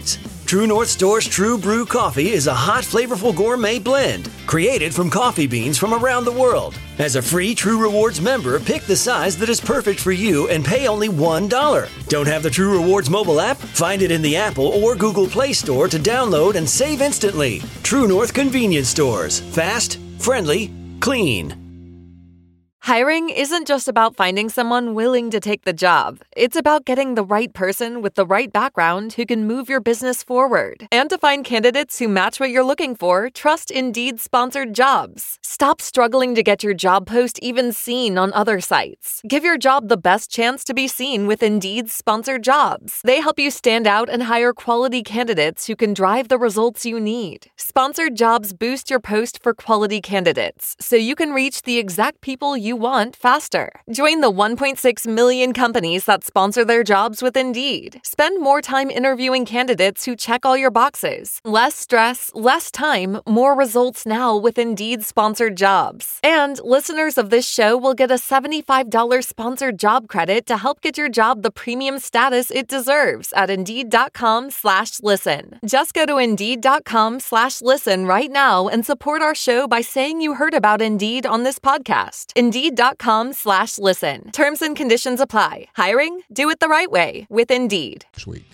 True North Store's True Brew Coffee is a hot, flavorful gourmet blend created from coffee beans from around the world. As a free True Rewards member, pick the size that is perfect for you and pay only $1. Don't have the True Rewards mobile app? Find it in the Apple or Google Play Store to download and save instantly. True North Convenience Stores. Fast, friendly, clean. Hiring isn't just about finding someone willing to take the job. It's about getting the right person with the right background who can move your business forward. And to find candidates who match what you're looking for, trust Indeed-sponsored jobs. Stop struggling to get your job post even seen on other sites. Give your job the best chance to be seen with Indeed-sponsored jobs. They help you stand out and hire quality candidates who can drive the results you need. Sponsored jobs boost your post for quality candidates, so you can reach the exact people you want faster. Join the 1.6 million companies that sponsor their jobs with Indeed. Spend more time interviewing candidates who check all your boxes. Less stress, less time, more results now with Indeed-sponsored jobs. And listeners of this show will get a $75 sponsored job credit to help get your job the premium status it deserves at Indeed.com/listen. Just go to Indeed.com/listen right now and support our show by saying you heard about Indeed on this podcast. Indeed.com/listen. Terms and conditions apply. Hiring? Do it the right way with Indeed. Next week.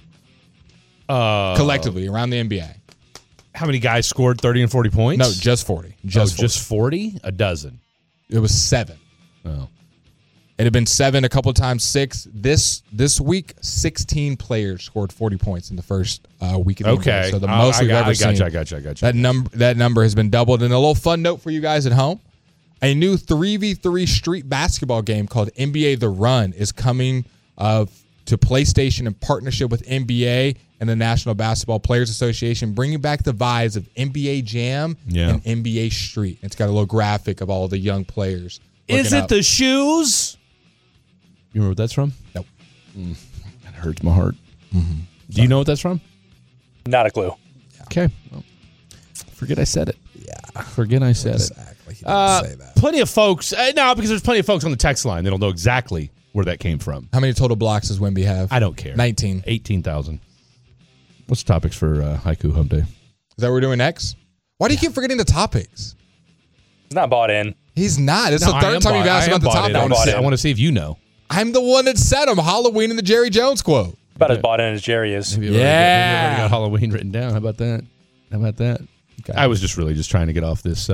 Collectively, around the NBA. How many guys scored 30 and 40 points? No, just 40. Just 40? A dozen. It was 7. Oh. It had been 7 a couple of times, 6. This week, 16 players scored 40 points in the first week of the NBA. So the most we've ever seen. I got you. That number has been doubled. And a little fun note for you guys at home. A new 3v3 street basketball game called NBA The Run is coming to PlayStation in partnership with NBA and the National Basketball Players Association, bringing back the vibes of NBA Jam and NBA Street. It's got a little graphic of all the young players. Is it the shoes? You remember what that's from? Nope. That hurts my heart. Mm-hmm. Do you know what that's from? Not a clue. Okay. Well, forget I said it. Yeah. Forget I said it. He didn't say that. Plenty of folks. No, because there's plenty of folks on the text line. They don't know exactly where that came from. How many total blocks does Wemby have? I don't care. 19. 18,000. What's the topics for Haiku Hump Day? Is that what we're doing next? Why do you keep forgetting the topics? He's not bought in. He's not. It's the third time you've asked about the topics. I want to see if you know. I'm the one that said them. Halloween and the Jerry Jones quote. About as bought in as Jerry is. Maybe I've already got Halloween written down. How about that? Okay. I was just trying to get off this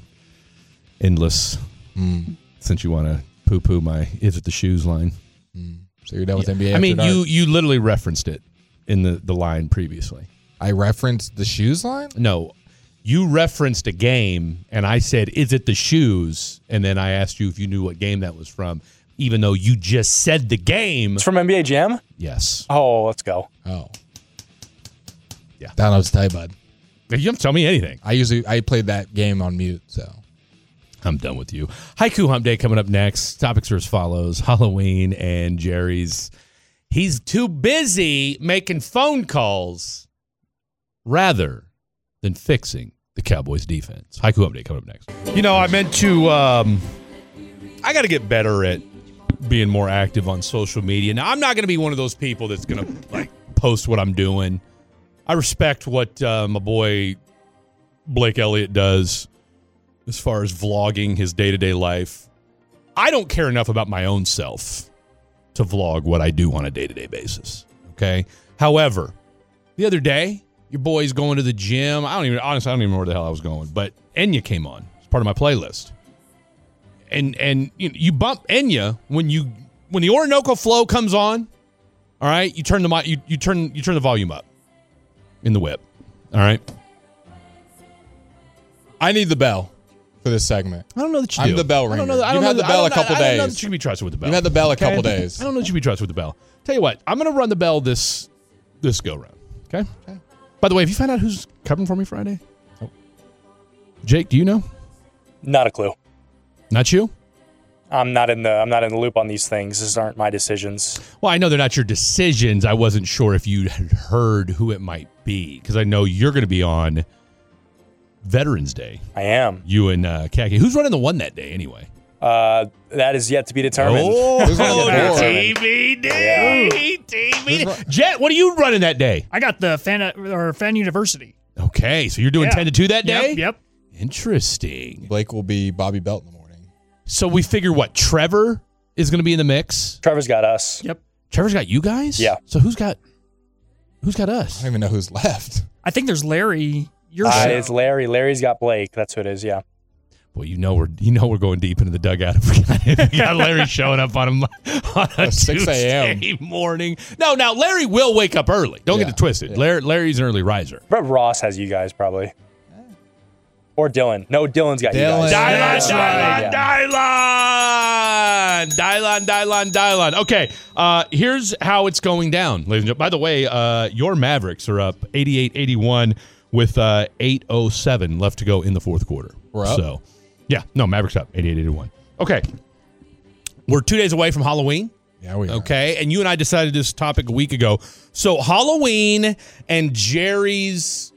endless, since you want to poo-poo my "is it the shoes" line. So you're done with NBA. I mean, you literally referenced it in the line previously. I referenced the shoes line? No, you referenced a game, and I said, "Is it the shoes?" And then I asked you if you knew what game that was from, even though you just said the game. It's from NBA Jam? Yes. Oh, let's go. Oh, yeah. That I was tight, bud. You don't tell me anything. I played that game on mute, so. I'm done with you. Haiku Hump Day coming up next. Topics are as follows. Halloween and Jerry's. He's too busy making phone calls rather than fixing the Cowboys defense. Haiku Hump Day coming up next. You know, I meant to, I got to get better at being more active on social media. Now, I'm not going to be one of those people that's going to post what I'm doing. I respect what my boy Blake Elliott does as far as vlogging his day-to-day life. I don't care enough about my own self to vlog what I do on a day-to-day basis, okay? However, the other day, your boy's going to the gym. Honestly, I don't even know where the hell I was going, but Enya came on. It's part of my playlist. And you bump Enya when the Orinoco Flow comes on, all right? You turn the volume up in the whip, all right? I need the bell for this segment. I don't know that you do. I'm the bell ringer. You've had the bell a couple days. I don't know that you can be trusted with the bell. You've had the bell a couple days. I don't know that you can be trusted with the bell. Tell you what, I'm going to run the bell this go-round, okay? By the way, have you found out who's covering for me Friday? Nope. Jake, do you know? Not a clue. Not you? I'm not in the loop on these things. These aren't my decisions. Well, I know they're not your decisions. I wasn't sure if you had heard who it might be, because I know you're going to be on Veterans Day. I am. You and Khaki. Who's running the one that day anyway? That is yet to be determined. TBD. TBD. Jet, what are you running that day? I got the Fan University. Okay, so you're doing 10 to 2 that day? Yep. Interesting. Blake will be Bobby Belt in the morning. So we figure what? Trevor is going to be in the mix? Trevor's got us. Yep. Trevor's got you guys? Yeah. So who's got us? I don't even know who's left. I think there's Larry. It's Larry. Larry's got Blake. That's who it is, yeah. Well, we're going deep into the dugout if we got Larry showing up on a 6 a.m. Tuesday morning. No, now Larry will wake up early. Don't get it twisted. Yeah. Larry's an early riser. But Ross has you guys probably. Or Dylan. No, Dylan's got you guys. Dylon. Okay, here's how it's going down, ladies and gentlemen. By the way, your Mavericks are up 88-81 with 8:07 left to go in the fourth quarter. We're up? So, yeah. No, Mavericks up 88-81. Okay. We're 2 days away from Halloween. Yeah, we are. Okay, and you and I decided this topic a week ago. So Halloween and Jerry's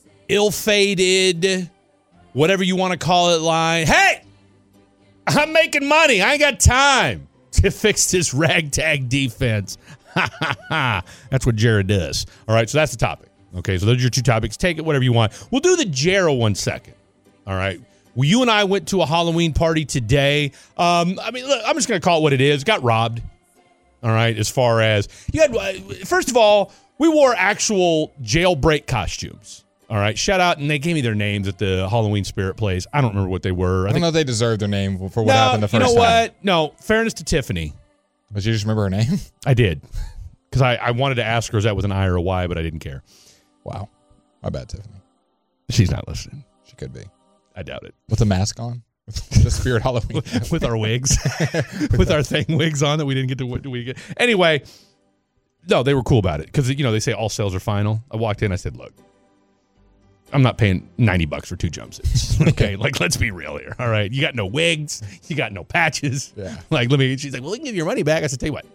ill-fated, whatever you want to call it, line. Hey, I'm making money. I ain't got time to fix this ragtag defense. That's what Jared does. All right, so that's the topic. Okay, so those are your two topics. Take it, whatever you want. We'll do the Jarrah one second. All right. Well, you and I went to a Halloween party today. Look, I'm just going to call it what it is. Got robbed. All right, as far as you had, first of all, we wore actual jailbreak costumes. All right, shout out, and they gave me their names at the Halloween Spirit Place. I don't remember what they were. I don't know if they deserve their name for what happened the first time. You know what? No, fairness to Tiffany. But you just remember her name? I did, because I wanted to ask her, is that with an I or a Y, but I didn't care. Wow. My bad, Tiffany. She's not listening. She could be. I doubt it. With a mask on? The Spirit Halloween. With our wigs. With our thing wigs on that we didn't get to. Anyway, no, they were cool about it. Because, they say all sales are final. I walked in, I said, look, I'm not paying $90 for 2 jumpsuits. Okay, let's be real here. All right, you got no wigs, you got no patches. Yeah. She's like, well, you can give your money back. I said, tell you what,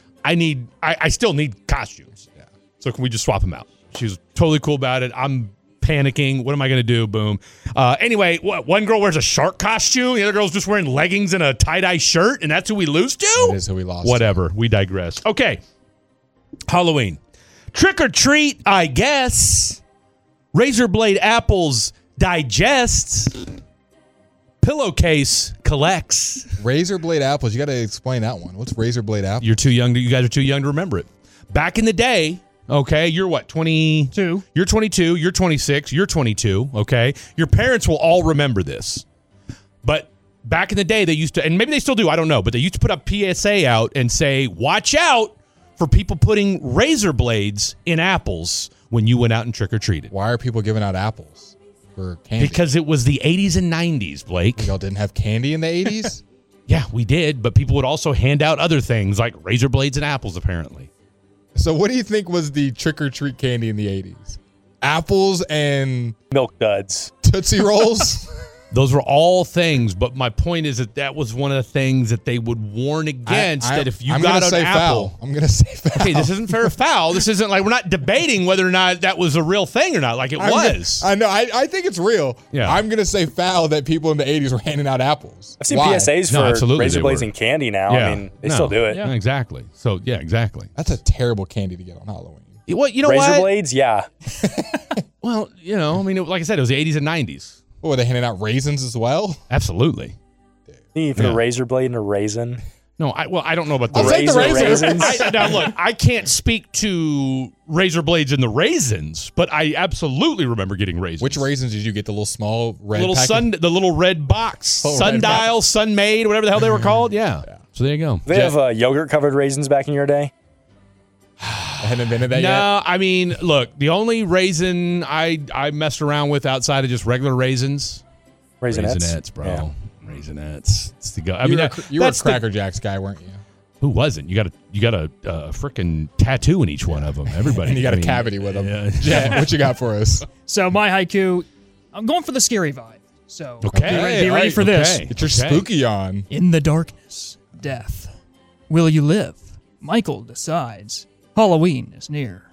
I still need costumes. Yeah. So can we just swap them out? She was totally cool about it. I'm panicking. What am I going to do? Boom. Anyway, one girl wears a shark costume. The other girl's just wearing leggings and a tie-dye shirt, and that's who we lose to? That is who we lost. Whatever. We digress. Okay. Halloween. Trick or treat, I guess. Razor blade apples digests. Pillowcase collects. Razor blade apples. You got to explain that one. What's razor blade apples? You're too young. You guys are too young to remember it. Back in the day, okay, you're what, 22? You're 22, you're 26, you're 22, okay? Your parents will all remember this. But back in the day, they used to, and maybe they still do, I don't know, but they used to put up PSA out and say, watch out for people putting razor blades in apples when you went out and trick-or-treated. Why are people giving out apples for candy? Because it was the 80s and 90s, Blake. Y'all didn't have candy in the 80s? Yeah, we did, but people would also hand out other things like razor blades and apples, apparently. So what do you think was the trick-or-treat candy in the 80s? Apples and... Milk Duds. Tootsie Rolls? Those were all things, but my point is that was one of the things that they would warn against, that if you got an apple... I'm going to say foul. Okay, this isn't fair or foul. This isn't like we're not debating whether or not that was a real thing or not. Like it was. I know. I think it's real. Yeah. I'm going to say foul that people in the 80s were handing out apples. I've seen PSAs for razor blades were. and candy now. Yeah. I mean, they still do it. Yeah, exactly. So, yeah, exactly. That's a terrible candy to get on Halloween. Well, you know razor what? blades, yeah. Well, like I said, it was the 80s and 90s. Oh, were they handing out raisins as well? Absolutely. You put a razor blade and a raisin. No, I don't know about the raisins. Now, look, I can't speak to razor blades and the raisins, but I absolutely remember getting raisins. Which raisins did you get? The little small red the little red box. Sundial, Sunmade, whatever the hell they were called. Yeah. So there you go. They have yogurt-covered raisins back in your day? I hadn't been to that yet. No, I mean, look, the only raisin I messed around with outside of just regular raisins. Raisinets, bro. Yeah. Raisinets. It's the go. You were a Cracker Jacks guy, weren't you? Who wasn't? You got a freaking tattoo in each one of them. Everybody. And you got a cavity with them. Yeah. What you got for us? So my haiku, I'm going for the scary vibe. So okay, be ready for this. Get your spooky on. In the darkness, death. Will you live? Michael decides. Halloween is near.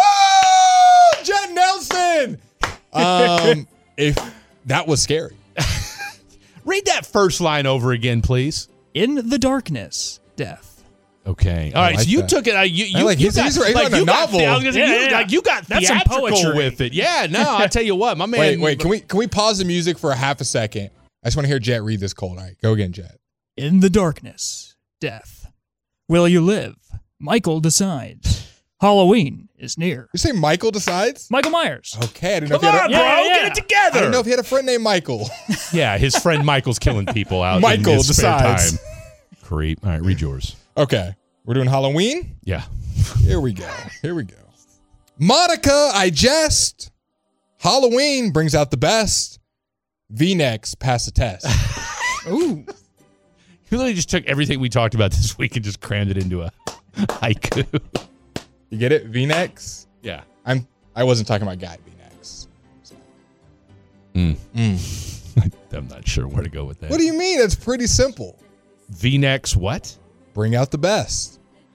Whoa! Jet Nelson! If that was scary. Read that first line over again, please. In the darkness, death. Okay. All right. like So you that. took it. I like he's writing a novel. I was gonna say, you got That's some theatrical poetry. with it. Yeah. No, I tell you what, my man. Wait. Can we pause the music for a half a second? I just want to hear Jet read this cold. All right, go again, Jet. In the darkness, death. Will you live? Michael decides. Halloween is near. You say Michael decides? Michael Myers. Okay, I didn't know Come if he on, had bro. Yeah, yeah. Get it together. I didn't know if he had a friend named Michael. Yeah, his friend Michael's killing people out Michael in his spare decides. time. Creep. All right, read yours. Okay, we're doing Halloween. Yeah. Here we go. Monica, I jest. Halloween brings out the best. V-necks pass the test. Ooh. You literally just took everything we talked about this week and just crammed it into a haiku. You get it? V-necks? Yeah. I wasn't talking about guy V-necks. So. I'm not sure where to go with that. What do you mean? It's pretty simple. V-necks what? Bring out the best.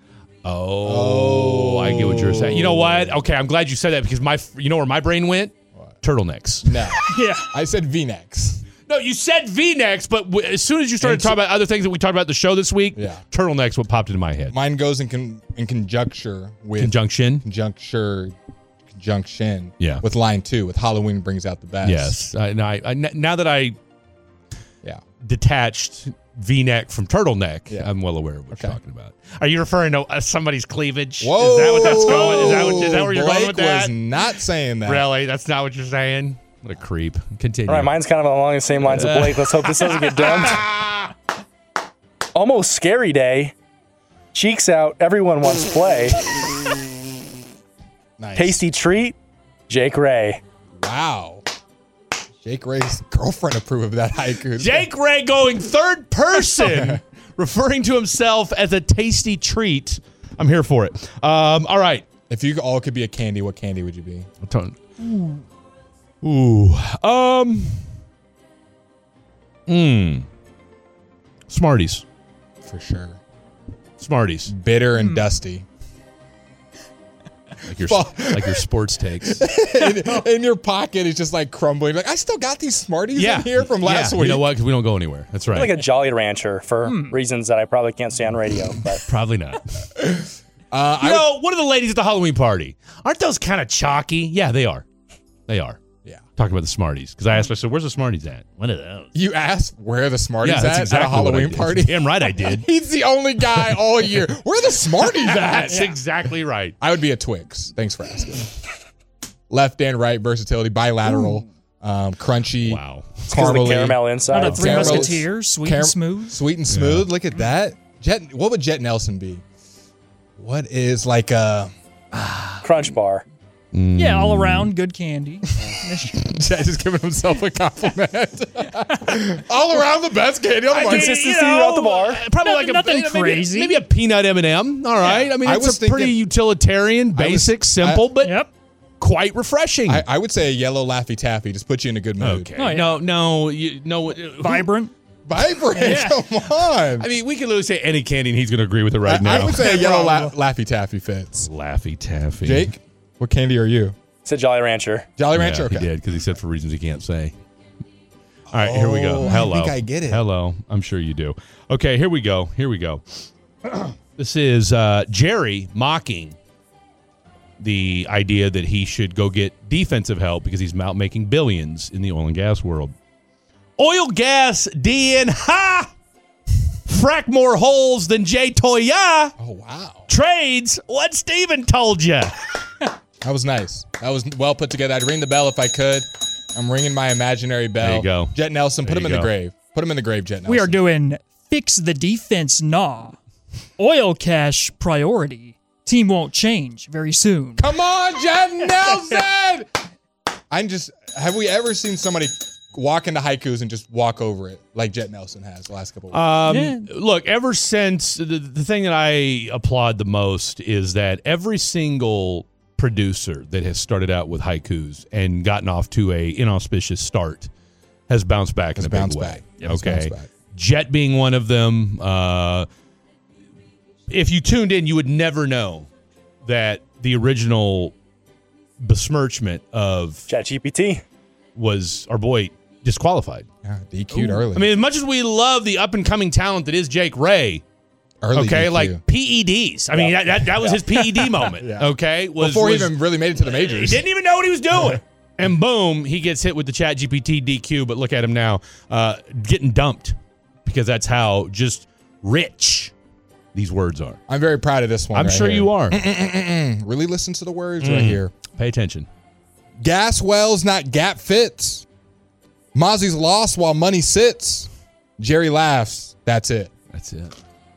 Oh, I get what you're saying. You know what? Okay, I'm glad you said that because you know where my brain went? What? Turtlenecks. No. Yeah. I said V-necks. No, you said V-necks, but as soon as you started talking about other things that we talked about the show this week, Yeah. turtlenecks what popped into my head. Mine goes in conjunction with Conjunction. conjunction. Yeah. With line 2, with Halloween brings out the best. Yes. Now that I Yeah. detached V-neck from turtleneck, Yeah. I'm well aware of what you're Okay. talking about. Are you referring to somebody's cleavage? Whoa. Is that what that's going? Is that where you're going with Blake that? was not saying that. Really? That's not what you're saying? What a creep. Continue. All right, mine's kind of along the same lines as Blake. Let's hope this doesn't get dumped. Almost scary day. Cheeks out. Everyone wants to play. Nice. Tasty treat. Jake Ray. Wow. Jake Ray's girlfriend approved of that haiku. Jake Ray going third person, referring to himself as a tasty treat. I'm here for it. All right. If you all could be a candy, what candy would you be? Smarties. For sure. Smarties. Bitter and dusty. Like your sports takes. In your pocket, it's just like crumbling. Like, I still got these Smarties in here from last week. You know what? Because we don't go anywhere. That's right. Like a Jolly Rancher for reasons that I probably can't say on radio. But Probably not. One of the ladies at the Halloween party, aren't those kind of chalky? Yeah, they are. They are. Yeah. Talking about the Smarties. Because I asked myself, where's the Smarties at? What are those? You asked where the Smarties that's at exactly a Halloween what I party? did. Damn right I did. He's the only guy all year. Where are the Smarties at? That's exactly right. I would be a Twix. Thanks for asking. Left and right versatility, bilateral, crunchy, Wow. caramely. caramel inside. Not a Three Caramel- Musketeers, sweet and smooth. Sweet and smooth. Look at that. What would Jet Nelson be? What is like a Crunch Bar. Yeah, all around good candy. Jet just giving himself a compliment. All around the best candy on the market. Consistency throughout the bar. Probably Nothing maybe- crazy. Maybe a peanut M&M. All right. I mean, I it's was a pretty thinking- utilitarian, basic, simple, but Yep. quite refreshing. I would say a yellow Laffy Taffy. Just put you in a good mood. Okay. Oh, yeah. No. Vibrant. Vibrant. Come on. I mean, we can literally say any candy and he's going to agree with it right now. I would say a yellow Laffy Taffy fits. Laffy Taffy. Jake, what candy are you? It's a Jolly Rancher. Jolly Rancher? Yeah, Okay. he did because he said for reasons he can't say. All right, here we go. Oh, Hello. I think I get it. Hello. I'm sure you do. Okay, here we go. This is Jerry mocking the idea that he should go get defensive help because he's out making billions in the oil and gas world. Oil, gas, DN, ha! Frack more holes than Jay Toya. Oh, wow. Trades what Steven told you. That was nice. That was well put together. I'd ring the bell if I could. I'm ringing my imaginary bell. There you go. Jet Nelson, put There him you in the go. grave. Put him in the grave, Jet Nelson. We are doing fix the defense nah. Oil cash priority. Team won't change very soon. Come on, Jet Nelson! Have we ever seen somebody walk into haikus and just walk over it like Jet Nelson has the last couple of weeks? Look, ever since the thing that I applaud the most is that every single producer that has started out with haikus and gotten off to a inauspicious start has bounced back in a big way. Has Okay, bounced back. Jet being one of them. If you tuned in, you would never know that the original besmirchment of ChatGPT. was our boy disqualified. Yeah, DQ'd early. I mean, as much as we love the up-and-coming talent that is Jake Ray, early okay, DQ. like PEDs. I mean, that was his PED moment, okay? Before he even really made it to the majors. He didn't even know what he was doing. And boom, he gets hit with the ChatGPT DQ, but look at him now getting dumped because that's how just rich these words are. I'm very proud of this one. I'm sure you are. Really listen to the words right here. Pay attention. Gas wells, not gap fits. Mozzie's lost while money sits. Jerry laughs. That's it. That's it.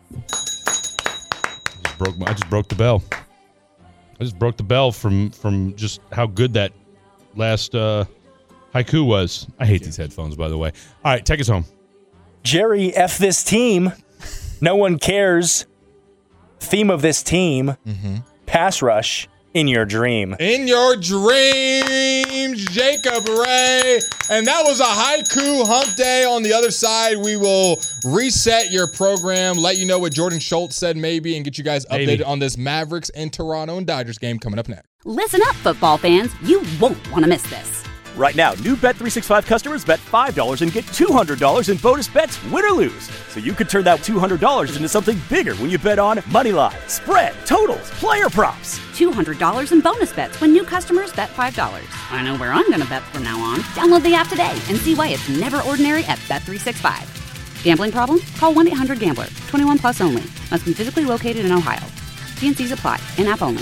I just broke the bell. I just broke the bell from just how good that last haiku was. I hate these headphones, by the way. All right, take us home. Jerry, F this team. No one cares. Theme of this team. Pass rush in your dream. In your dreams, Jacob Ray. And that was a haiku hump day. On the other side, we will reset your program, let you know what Jordan Schultz said maybe, and get you guys updated on this Mavericks and Toronto and Dodgers game coming up next. Listen up, football fans. You won't want to miss this. Right now, new Bet365 customers bet $5 and get $200 in bonus bets, win or lose. So you could turn that $200 into something bigger when you bet on money line, spread, totals, player props. $200 in bonus bets when new customers bet $5. I know where I'm going to bet from now on. Download the app today and see why it's never ordinary at Bet365. Gambling problem? Call 1-800-GAMBLER. 21 plus only. Must be physically located in Ohio. T&Cs apply. In-app only.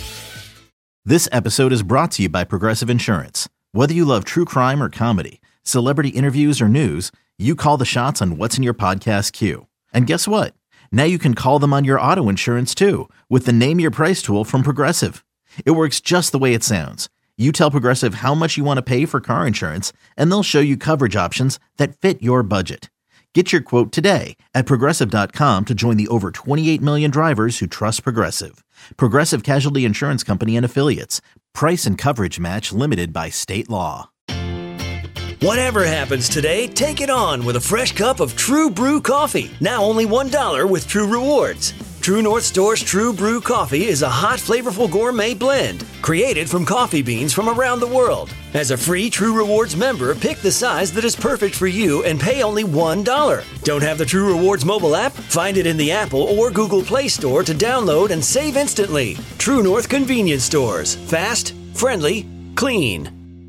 This episode is brought to you by Progressive Insurance. Whether you love true crime or comedy, celebrity interviews or news, you call the shots on what's in your podcast queue. And guess what? Now you can call them on your auto insurance too with the Name Your Price tool from Progressive. It works just the way it sounds. You tell Progressive how much you want to pay for car insurance, and they'll show you coverage options that fit your budget. Get your quote today at Progressive.com to join the over 28 million drivers who trust Progressive. Progressive Casualty Insurance Company and Affiliates. Price and coverage match limited by state law. Whatever happens today, take it on with a fresh cup of True Brew coffee. Now only $1 with True Rewards. True North Store's True Brew coffee is a hot, flavorful gourmet blend created from coffee beans from around the world. As a free True Rewards member, pick the size that is perfect for you and pay only $1. Don't have the True Rewards mobile app? Find it in the Apple or Google Play Store to download and save instantly. True North Convenience Stores. Fast, friendly, clean.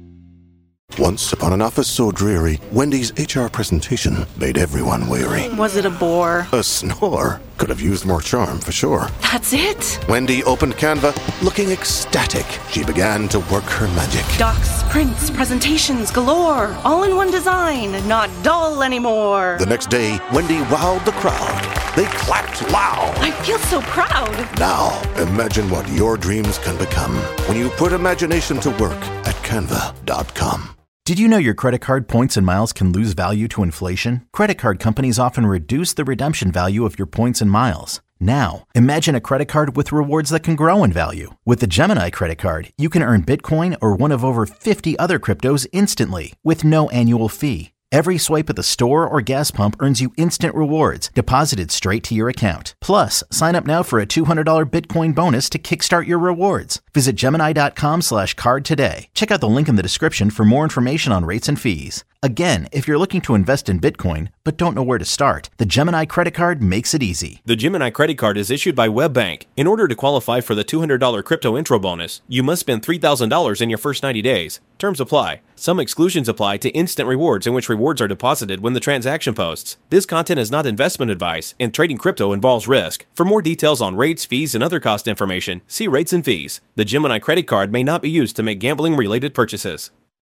Once upon an office so dreary, Wendy's HR presentation made everyone weary. Was it a bore? A snore. Could have used more charm, for sure. That's it? Wendy opened Canva, looking ecstatic. She began to work her magic. Docs, prints, presentations galore. All in one design, not dull anymore. The next day, Wendy wowed the crowd. They clapped loud. I feel so proud. Now, imagine what your dreams can become when you put imagination to work at Canva.com. Did you know your credit card points and miles can lose value to inflation? Credit card companies often reduce the redemption value of your points and miles. Now, imagine a credit card with rewards that can grow in value. With the Gemini credit card, you can earn Bitcoin or one of over 50 other cryptos instantly with no annual fee. Every swipe at the store or gas pump earns you instant rewards deposited straight to your account. Plus, sign up now for a $200 Bitcoin bonus to kickstart your rewards. Visit Gemini.com/card today. Check out the link in the description for more information on rates and fees. Again, if you're looking to invest in Bitcoin but don't know where to start, the Gemini credit card makes it easy. The Gemini credit card is issued by WebBank. In order to qualify for the $200 crypto intro bonus, you must spend $3,000 in your first 90 days. Terms apply. Some exclusions apply to instant rewards in which rewards are deposited when the transaction posts. This content is not investment advice, and trading crypto involves risk. For more details on rates, fees, and other cost information, see rates and fees. The Gemini credit card may not be used to make gambling-related purchases.